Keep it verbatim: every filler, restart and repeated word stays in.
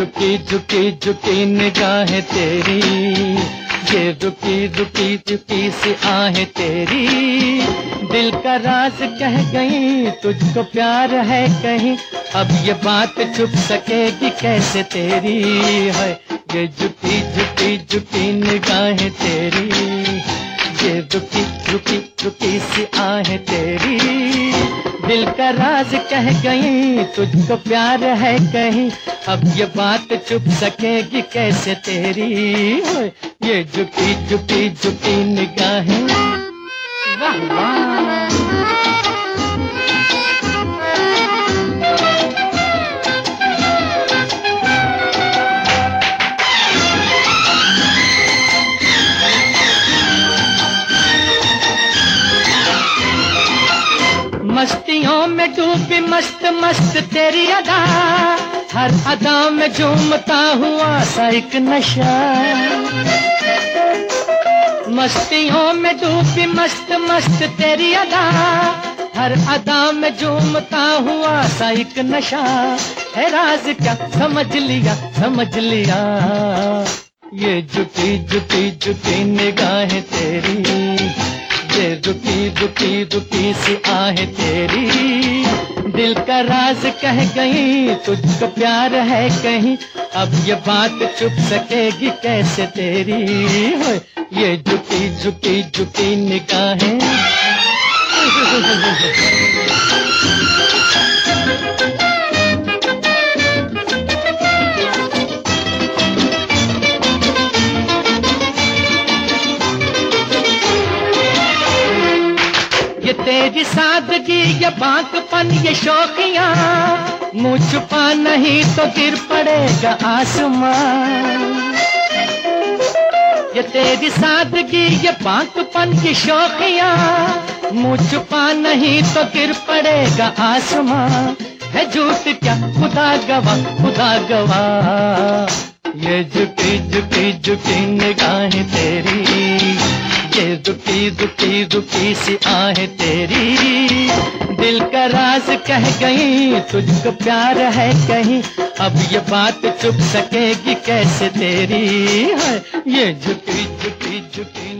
झुकी झुकी झुकी निगाहें तेरी, ये रुकी रुकी रुकी सी आहें तेरी, दिल का राज कह गई तुझको प्यार है कहीं, अब ये बात छुप सकेगी कैसे तेरी है। ये झुकी झुकी झुकी निगाहें तेरी, ये रुकी रुकी रुकी सी आहें तेरी, दिल का राज कह गई तुझको प्यार है कहीं, अब ये बात छुप सकेगी कैसे तेरी। ये झुकी झुकी झुकी निगाहें, वाह वाह। मस्तियों में डूबी मस्त मस्त तेरी अदा, हर अदा में झूमता हुआ सा एक नशा। मस्तियों में डूबी मस्त मस्त तेरी अदा, हर अदा में झूमता हुआ सा एक नशा। है राज क्या समझ लिया समझ लिया, ये झुकी झुकी झुकी निगाहें तेरी, ये रुकी रुकी रुकी सी आहें तेरी, दिल का राज कह गई तुझको प्यार है कहीं, अब ये बात छुप सकेगी कैसे तेरी। ये झुकी झुकी झुकी निगाहें, ये तेरी सादगी ये बांकपन ये शौकियां, मुँह छुपा नहीं तो गिर पड़ेगा आसमां। ये तेरी सादगी ये बांकपन की शौकियां, मुँह छुपा नहीं तो गिर पड़ेगा आसमां। है झूठ क्या खुदा गवाह खुदा गवाह, ये झुकी झुकी झुकी निगाहें तेरी, ये रुकी रुकी रुकी सी आहें तेरी, दिल का राज कह गई तुझको प्यार है कहीं, अब ये बात छुप सकेगी कैसे तेरी। है ये झुकी झुकी झुकी